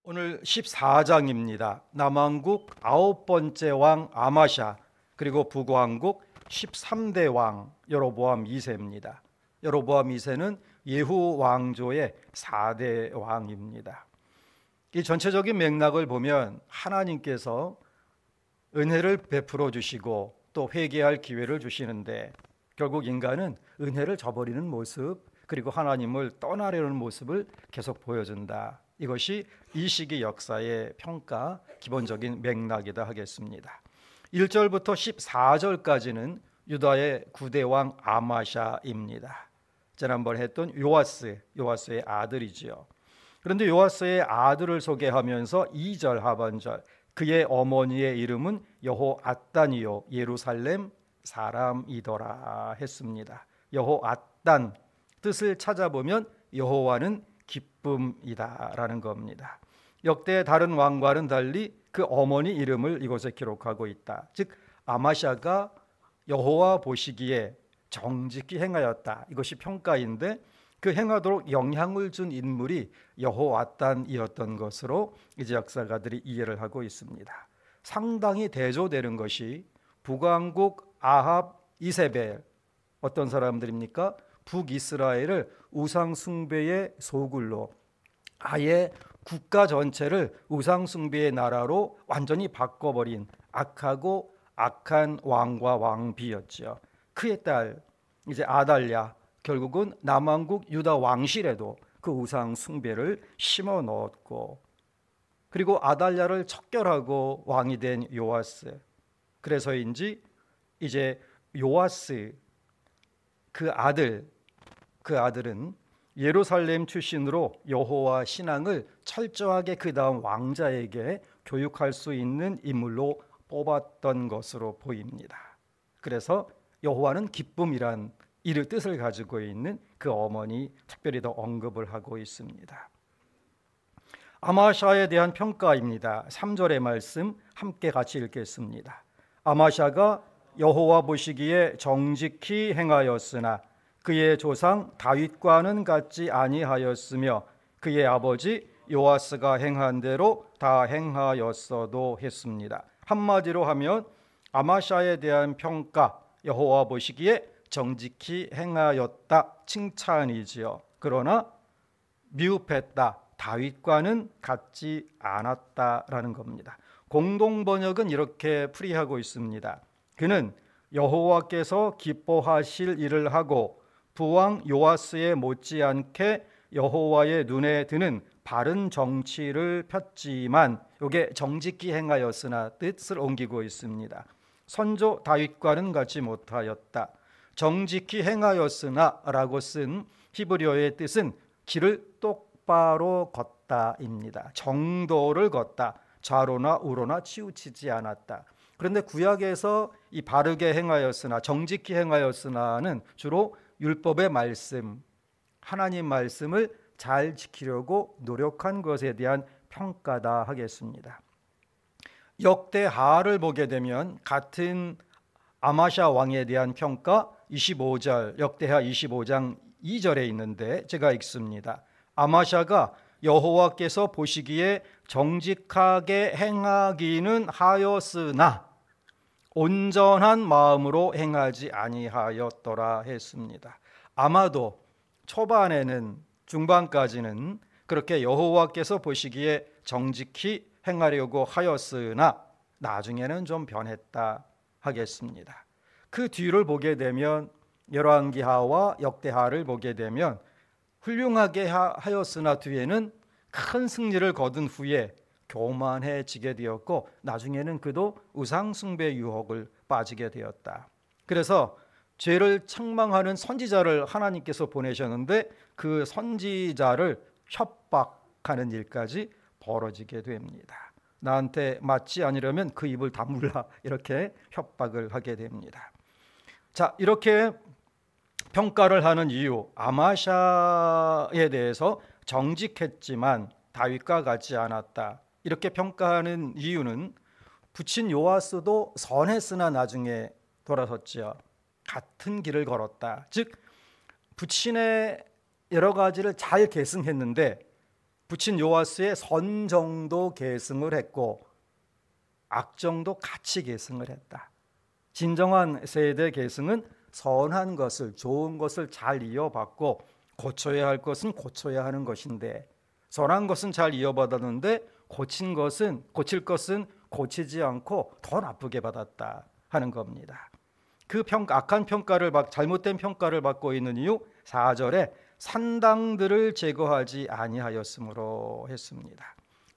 오늘 14장입니다. 남왕국 9번째 왕 아마샤, 그리고 북왕국 13대 왕 여로보암 2세입니다. 여로보암 2세는 예후 왕조의 4대 왕입니다. 이 전체적인 맥락을 보면 하나님께서 은혜를 베풀어 주시고 또 회개할 기회를 주시는데, 결국 인간은 은혜를 저버리는 모습, 그리고 하나님을 떠나려는 모습을 계속 보여준다. 이것이 이 시기 역사의 평가 기본적인 맥락이다 하겠습니다. 1절부터 14절까지는 유다의 9대 왕 아마샤입니다. 지난번 했던 요아스의 아들이지요. 그런데 요아스의 아들을 소개하면서 2절 하반절, 그의 어머니의 이름은 여호앗단이요 예루살렘 사람이더라 했습니다. 여호앗단, 뜻을 찾아보면 여호와는 기쁨이다라는 겁니다. 역대 다른 왕과는 달리 그 어머니 이름을 이곳에 기록하고 있다. 즉 아마샤가 여호와 보시기에 정직히 행하였다, 이것이 평가인데, 그 행하도록 영향을 준 인물이 여호앗단이었던 것으로 이제 역사가들이 이해를 하고 있습니다. 상당히 대조되는 것이 북왕국 아합, 이세벨, 어떤 사람들입니까? 북이스라엘을 우상 숭배의 소굴로, 아예 국가 전체를 우상 숭배의 나라로 완전히 바꿔버린 악하고 악한 왕과 왕비였죠. 그의 딸 이제 아달랴, 결국은 남왕국 유다 왕실에도 그 우상 숭배를 심어 넣었고, 그리고 아달랴를 척결하고 왕이 된 요아스, 그래서인지 이제 요아스 그 아들은 예루살렘 출신으로 여호와 신앙을 철저하게 그 다음 왕자에게 교육할 수 있는 인물로 뽑았던 것으로 보입니다. 그래서 여호와는 기쁨이란 이를 뜻을 가지고 있는 그 어머니 특별히 더 언급을 하고 있습니다. 아마샤에 대한 평가입니다. 3절의 말씀 함께 같이 읽겠습니다. 아마샤가 여호와 보시기에 정직히 행하였으나 그의 조상 다윗과는 같지 아니하였으며 그의 아버지 요아스가 행한 대로 다 행하였어도 했습니다. 한마디로 하면 아마샤에 대한 평가, 여호와 보시기에 정직히 행하였다, 칭찬이지요. 그러나 미흡했다, 다윗과는 같지 않았다라는 겁니다. 공동 번역은 이렇게 풀이하고 있습니다. 그는 여호와께서 기뻐하실 일을 하고 부왕 요아스에 못지않게 여호와의 눈에 드는 바른 정치를 폈지만, 이게 정직히 행하였으나 뜻을 옮기고 있습니다. 선조 다윗과는 같지 못하였다. 정직히 행하였으나 라고 쓴 히브리어의 뜻은 길을 똑바로 걷다입니다. 정도를 걷다, 좌로나 우로나 치우치지 않았다. 그런데 구약에서 이 바르게 행하였으나, 정직히 행하였으나는 주로 율법의 말씀, 하나님 말씀을 잘 지키려고 노력한 것에 대한 평가다 하겠습니다. 역대하를 보게 되면 같은 아마샤 왕에 대한 평가 25절, 역대하 25장 2절에 있는데 제가 읽습니다. 아마샤가 여호와께서 보시기에 정직하게 행하기는 하였으나 온전한 마음으로 행하지 아니하였더라 했습니다. 아마도 초반에는, 중반까지는 그렇게 여호와께서 보시기에 정직히 행하려고 하였으나 나중에는 좀 변했다 하겠습니다. 그 뒤를 보게 되면, 열왕기하와 역대하를 보게 되면 훌륭하게 하였으나 뒤에는 큰 승리를 거둔 후에 교만해지게 되었고, 나중에는 그도 우상숭배 유혹을 빠지게 되었다. 그래서 죄를 책망하는 선지자를 하나님께서 보내셨는데 그 선지자를 협박하는 일까지 벌어지게 됩니다. 나한테 맞지 않으려면 그 입을 다물라, 이렇게 협박을 하게 됩니다. 자, 이렇게 평가를 하는 이유, 아마샤에 대해서 정직했지만 다윗과 같지 않았다, 이렇게 평가하는 이유는 부친 요아스도 선했으나 나중에 돌아섰지요. 같은 길을 걸었다. 즉 부친의 여러 가지를 잘 계승했는데 부친 요아스의 선정도 계승을 했고 악정도 같이 계승을 했다. 진정한 세대 계승은 선한 것을, 좋은 것을 잘 이어받고 고쳐야 할 것은 고쳐야 하는 것인데, 선한 것은 잘 이어받았는데 고칠 것은 고치지 않고 더 나쁘게 받았다 하는 겁니다. 그 악한 평가를 잘못된 평가를 받고 있는 이유 4절에 산당들을 제거하지 아니하였으므로 했습니다.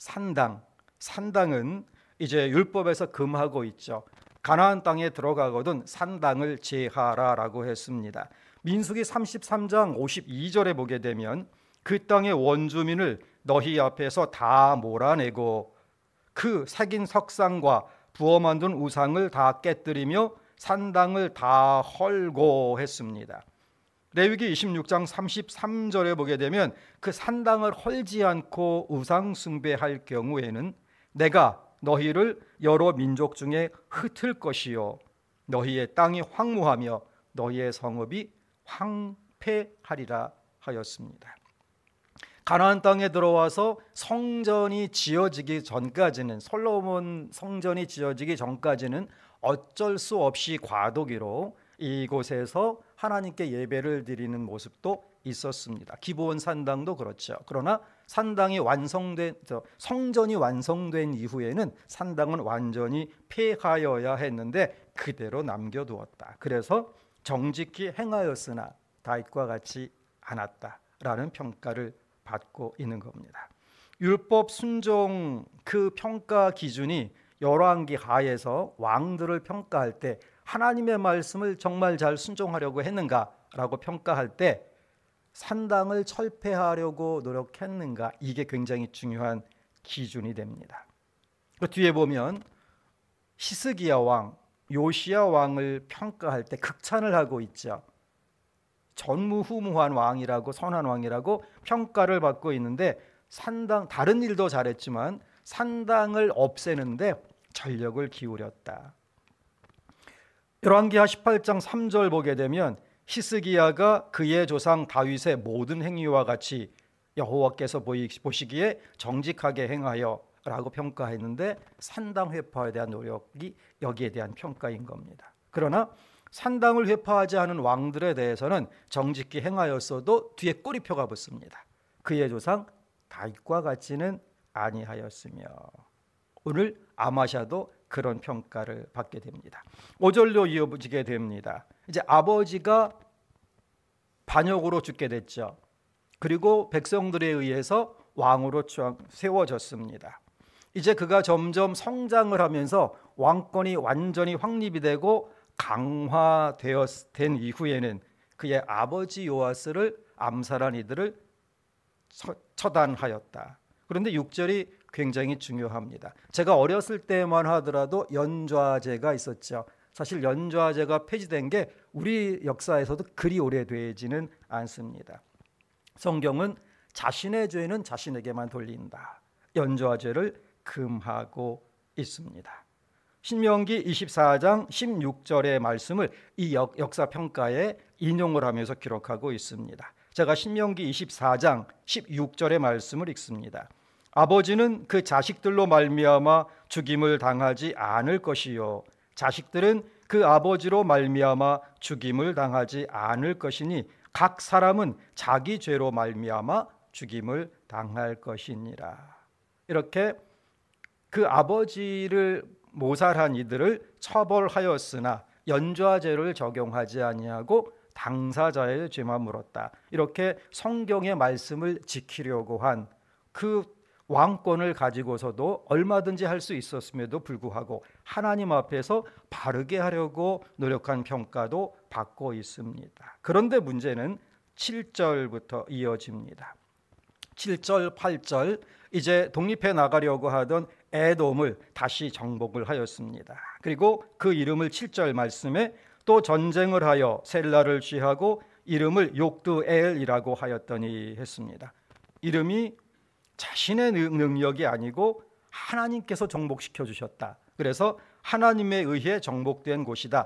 산당은 이제 율법에서 금하고 있죠. 가나안 땅에 들어가거든 산당을 제하라라고 했습니다. 민수기 33장 52절에 보게 되면 그 땅의 원주민을 너희 앞에서 다 몰아내고 그 새긴 석상과 부어 만든 우상을 다 깨뜨리며 산당을 다 헐고 했습니다. 레위기 26장 33절에 보게 되면 그 산당을 헐지 않고 우상 숭배할 경우에는 내가 너희를 여러 민족 중에 흩을 것이요 너희의 땅이 황무하며 너희의 성읍이 황폐하리라 하였습니다. 가나안 땅에 들어와서 성전이 지어지기 전까지는, 솔로몬 성전이 지어지기 전까지는 어쩔 수 없이 과도기로 이곳에서 하나님께 예배를 드리는 모습도 있었습니다. 기브온 산당도 그렇죠. 그러나 성전이 완성된 이후에는 산당은 완전히 폐하여야 했는데 그대로 남겨두었다. 그래서 정직히 행하였으나 다윗과 같이 않았다라는 평가를 받고 있는 겁니다. 율법 순종 그 평가 기준이 열왕기 하에서 왕들을 평가할 때 하나님의 말씀을 정말 잘 순종하려고 했는가라고 평가할 때 산당을 철폐하려고 노력했는가, 이게 굉장히 중요한 기준이 됩니다. 그 뒤에 보면 히스기야 왕, 요시야 왕을 평가할 때 극찬을 하고 있죠. 전무후무한 왕이라고, 선한 왕이라고 평가를 받고 있는데 다른 일도 잘했지만 산당을 없애는데 전력을 기울였다. 열왕기하 18장 3절 보게 되면 히스기야가 그의 조상 다윗의 모든 행위와 같이 여호와께서 보시기에 정직하게 행하여 라고 평가했는데 산당 회파에 대한 노력이 여기에 대한 평가인 겁니다. 그러나 산당을 회파하지 않은 왕들에 대해서는 정직히 행하였어도 뒤에 꼬리표가 붙습니다. 그의 조상 다윗과 같지는 아니하였으며, 오늘 아마샤도 그런 평가를 받게 됩니다. 5절로 이어지게 됩니다. 이제 아버지가 반역으로 죽게 됐죠. 그리고 백성들에 의해서 왕으로 세워졌습니다. 이제 그가 점점 성장을 하면서 왕권이 완전히 확립이 되고 강화된 이후에는 그의 아버지 요아스를 암살한 이들을 처단하였다. 그런데 6절이 굉장히 중요합니다. 제가 어렸을 때만 하더라도 연좌제가 있었죠. 사실 연좌제가 폐지된 게 우리 역사에서도 그리 오래되지는 않습니다. 성경은 자신의 죄는 자신에게만 돌린다. 연좌제를 금하고 있습니다. 신명기 24장 16절의 말씀을 이 역사평가에 인용을 하면서 기록하고 있습니다. 제가 신명기 24장 16절의 말씀을 읽습니다. 아버지는 그 자식들로 말미암아 죽임을 당하지 않을 것이요 자식들은 그 아버지로 말미암아 죽임을 당하지 않을 것이니 각 사람은 자기 죄로 말미암아 죽임을 당할 것이니라. 이렇게 그 아버지를 모살한 이들을 처벌하였으나 연좌제를 적용하지 아니하고 당사자의 죄만 물었다. 이렇게 성경의 말씀을 지키려고 한 그 왕권을 가지고서도 얼마든지 할 수 있었음에도 불구하고 하나님 앞에서 바르게 하려고 노력한 평가도 받고 있습니다. 그런데 문제는 7절부터 이어집니다. 7절, 8절 이제 독립해 나가려고 하던 에돔을 다시 정복을 하였습니다. 그리고 그 이름을 7절 말씀에 또 전쟁을 하여 셀라를 취하고 이름을 욕드엘이라고 하였더니 했습니다. 이름이 자신의 능력이 아니고 하나님께서 정복시켜 주셨다. 그래서 하나님에 의해 정복된 곳이다.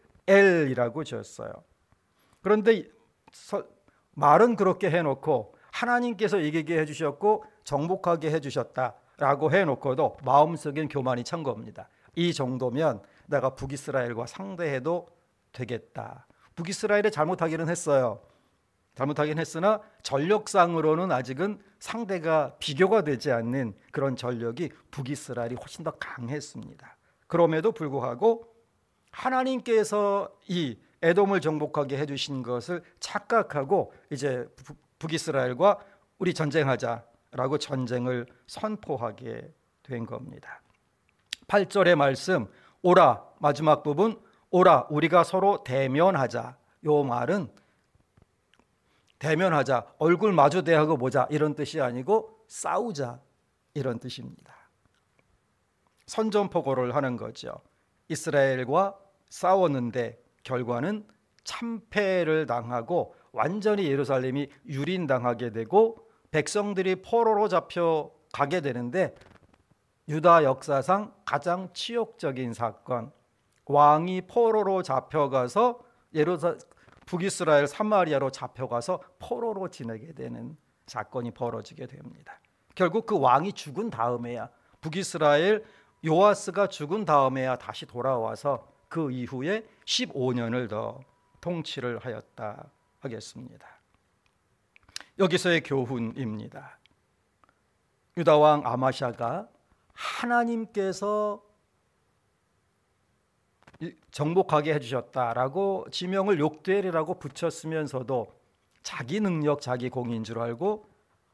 욕드엘이라고 지었어요. 그런데 말은 그렇게 해놓고 하나님께서 이기게 해주셨고 정복하게 해주셨다라고 해놓고도 마음속엔 교만이 찬 겁니다. 이 정도면 내가 북이스라엘과 상대해도 되겠다. 북이스라엘이 잘못하기는 했어요. 잘못하긴 했으나 전력상으로는 아직은 상대가 비교가 되지 않는 그런 전력이 북이스라엘이 훨씬 더 강했습니다. 그럼에도 불구하고 하나님께서 이 에돔을 정복하게 해주신 것을 착각하고 이제 북이스라엘과 우리 전쟁하자라고 전쟁을 선포하게 된 겁니다. 8절의 말씀, 오라, 마지막 부분, 오라 우리가 서로 대면하자. 요 말은 대면하자, 얼굴 마주 대하고 보자 이런 뜻이 아니고 싸우자 이런 뜻입니다. 선전포고를 하는 거죠. 이스라엘과 싸웠는데 결과는 참패를 당하고 완전히 예루살렘이 유린당하게 되고 백성들이 포로로 잡혀가게 되는데 유다 역사상 가장 치욕적인 사건, 왕이 포로로 잡혀가서 북이스라엘 사마리아로 잡혀가서 포로로 지내게 되는 사건이 벌어지게 됩니다. 결국 그 왕이 죽은 다음에야, 북이스라엘 요아스가 죽은 다음에야 다시 돌아와서 그 이후에 15년을 더 통치를 하였다 하겠습니다. 여기서의 교훈입니다. 유다 왕 아마샤가 하나님께서 정복하게 해주셨다라고 지명을 욕되리라고 붙였으면서도 자기 능력, 자기 공인 줄 알고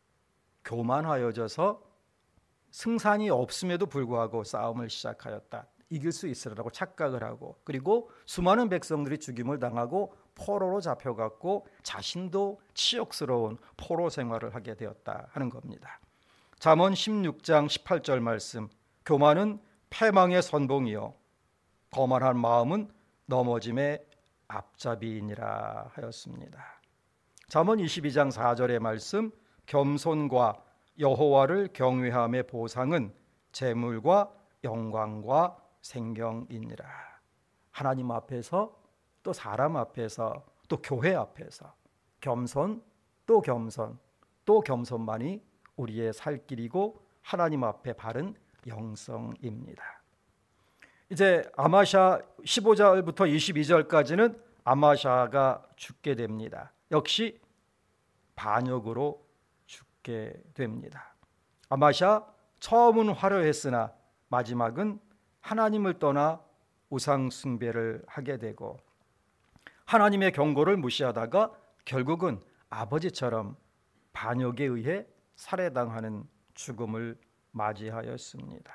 교만하여져서 승산이 없음에도 불구하고 싸움을 시작하였다. 이길 수 있으라고 착각을 하고, 그리고 수많은 백성들이 죽임을 당하고 포로로 잡혀갔고 자신도 치욕스러운 포로 생활을 하게 되었다 하는 겁니다. 잠언 16장 18절 말씀, 교만은 패망의 선봉이요 거만한 마음은 넘어짐의 앞잡이이니라 하였습니다. 잠언 22장 4절의 말씀, 겸손과 여호와를 경외함의 보상은 재물과 영광과 생경이니라. 하나님 앞에서 또 사람 앞에서 또 교회 앞에서 겸손 또 겸손 또 겸손만이 우리의 살 길이고 하나님 앞에 바른 영성입니다. 이제 아마샤 15절부터 22절까지는 아마샤가 죽게 됩니다. 역시 반역으로 죽게 됩니다. 아마샤 처음은 화려했으나 마지막은 하나님을 떠나 우상 숭배를 하게 되고 하나님의 경고를 무시하다가 결국은 아버지처럼 반역에 의해 살해당하는 죽음을 맞이하였습니다.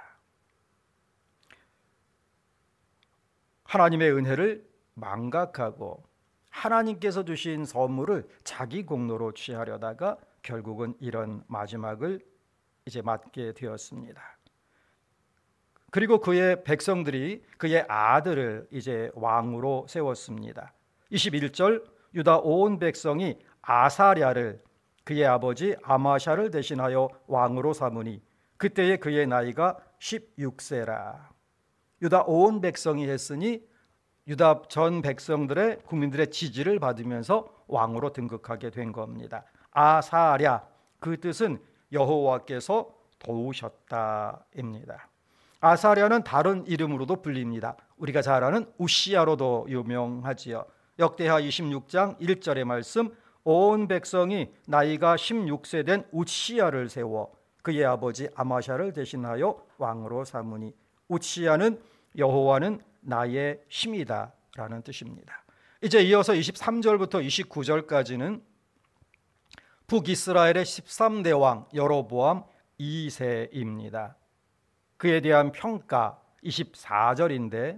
하나님의 은혜를 망각하고 하나님께서 주신 선물을 자기 공로로 취하려다가 결국은 이런 마지막을 이제 맞게 되었습니다. 그리고 그의 백성들이 그의 아들을 이제 왕으로 세웠습니다. 21절, 유다 온 백성이 아사랴를 그의 아버지 아마샤를 대신하여 왕으로 삼으니 그때에 그의 나이가 16세라. 유다 온 백성이 했으니 유다 전 백성들의 국민들의 지지를 받으면서 왕으로 등극하게 된 겁니다. 아사랴, 그 뜻은 여호와께서 도우셨다입니다. 아사랴는 다른 이름으로도 불립니다. 우리가 잘 아는 우시야로도 유명하지요. 역대하 26장 1절의 말씀, 온 백성이 나이가 16세 된 우시야를 세워 그의 아버지 아마샤를 대신하여 왕으로 삼으니, 우시야는 여호와는 나의 힘이다 라는 뜻입니다. 이제 이어서 23절부터 29절까지는 북이스라엘의 13대 왕 여로보암 2세입니다. 그에 대한 평가 24절인데,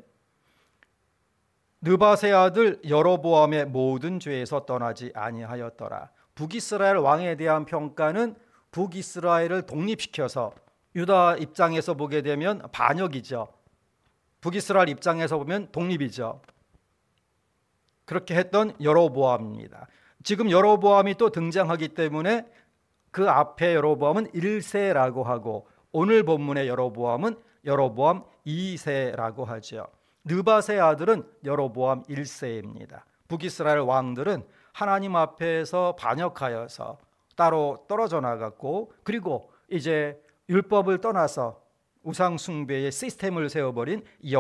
느밧의 아들 여로보암의 모든 죄에서 떠나지 아니하였더라. 북이스라엘 왕에 대한 평가는 북이스라엘을 독립시켜서, 유다 입장에서 보게 되면 반역이죠. 북이스라엘 입장에서 보면 독립이죠. 그렇게 했던 여로보암입니다. 지금 여로보암이 또 등장하기 때문에 그 앞에 여로보암은 1세라고 하고 오늘 본문의 여로보암은 여로보암 2세라고 하죠. 느밧의 아들은 여로보암 1세입니다. 북이스라엘 왕들은 하나님 앞에서 반역하여서 따로 떨어져 나갔고, 그리고 이제 율법을 떠나서 우상 숭배의 시스템을 세워버린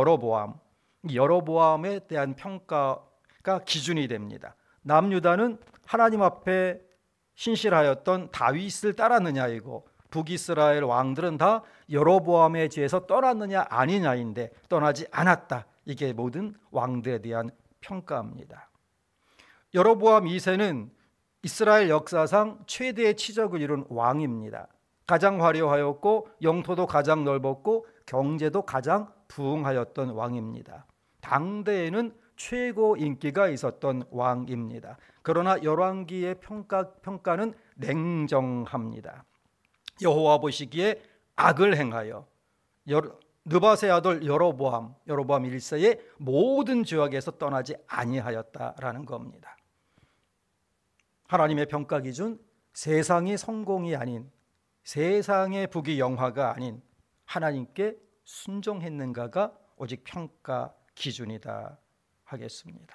여로보암에 대한 평가가 기준이 됩니다. 남유다는 하나님 앞에 신실하였던 다윗을 따랐느냐이고, 북이스라엘 왕들은 다 여로보암에 지에서 떠났느냐 아니냐인데 떠나지 않았다. 이게 모든 왕들에 대한 평가입니다. 여로보암 2세는 이스라엘 역사상 최대의 치적을 이룬 왕입니다. 가장 화려하였고 영토도 가장 넓었고 경제도 가장 부흥하였던 왕입니다. 당대에는 최고 인기가 있었던 왕입니다. 그러나 열왕기의 평가는 냉정합니다. 여호와 보시기에 악을 행하여 느밧의 아들 여로보암 1세의 모든 죄악에서 떠나지 아니하였다라는 겁니다. 하나님의 평가 기준, 세상이 성공이 아닌, 세상의 부귀 영화가 아닌 하나님께 순종했는가가 오직 평가 기준이다 하겠습니다.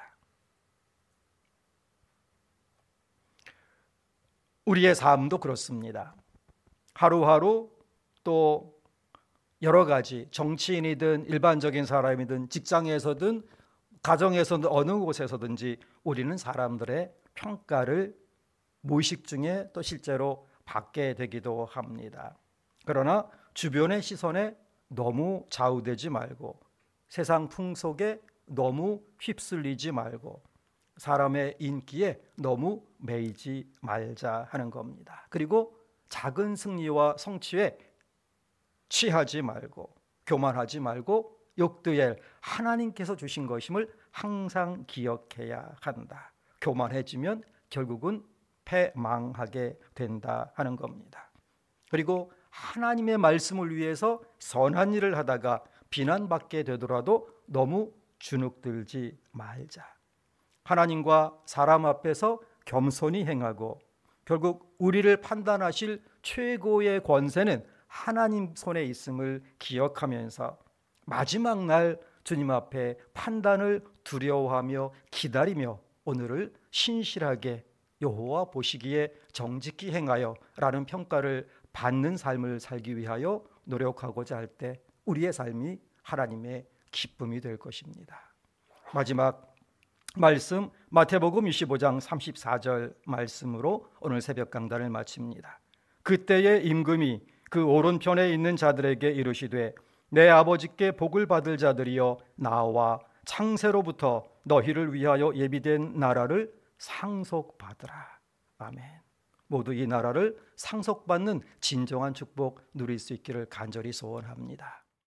우리의 삶도 그렇습니다. 하루하루 또 여러 가지, 정치인이든 일반적인 사람이든 직장에서든 가정에서든 어느 곳에서든지 우리는 사람들의 평가를 무의식 중에 또 실제로 받게 되기도 합니다. 그러나 주변의 시선에 너무 좌우되지 말고, 세상 풍속에 너무 휩쓸리지 말고, 사람의 인기에 너무 매이지 말자 하는 겁니다. 그리고 작은 승리와 성취에 취하지 말고, 교만하지 말고, 역드엘 하나님께서 주신 것임을 항상 기억해야 한다. 교만해지면 결국은 패망하게 된다 하는 겁니다. 그리고 하나님의 말씀을 위해서 선한 일을 하다가 비난받게 되더라도 너무 주눅들지 말자. 하나님과 사람 앞에서 겸손히 행하고, 결국 우리를 판단하실 최고의 권세는 하나님 손에 있음을 기억하면서 마지막 날 주님 앞에 판단을 두려워하며 기다리며 오늘을 신실하게 여호와 보시기에 정직히 행하여 라는 평가를 받는 삶을 살기 위하여 노력하고자 할 때 우리의 삶이 하나님의 기쁨이 될 것입니다. 마지막 말씀, 마태복음 25장 34절 말씀으로 오늘 새벽 강단을 마칩니다. 그때의 임금이 그 오른편에 있는 자들에게 이르시되, 내 아버지께 복을 받을 자들이여 나와 창세로부터 너희를 위하여 예비된 나라를 상속받으라. 아멘. 모두 이 나라를 상속받는 진정한 축복 누릴 수 있기를 간절히 소원합니다.